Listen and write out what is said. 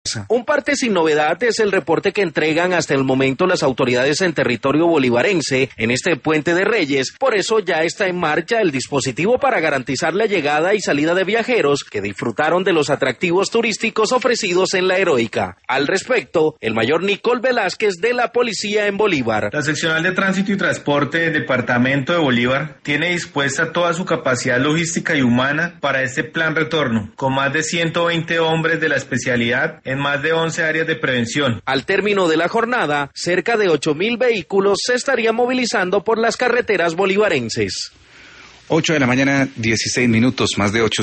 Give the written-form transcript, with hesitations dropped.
Un parte sin novedad es el reporte que entregan hasta el momento las autoridades en territorio bolivarense en este Puente de Reyes. Por eso ya está en marcha el dispositivo para garantizar la llegada y salida de viajeros que disfrutaron de los atractivos turísticos ofrecidos en la Heroica. Al respecto, el mayor Nicole Velázquez de la Policía en Bolívar. La seccional de Tránsito y Transporte del Departamento de Bolívar tiene dispuesta toda su capacidad logística y humana para este plan retorno, con más de 120 hombres de la especialidad en más de 11 áreas de prevención. Al término de la jornada, cerca de 8.000 vehículos se estarían movilizando por las carreteras bolivarenses. 8 de la mañana, 16 minutos, más de 8.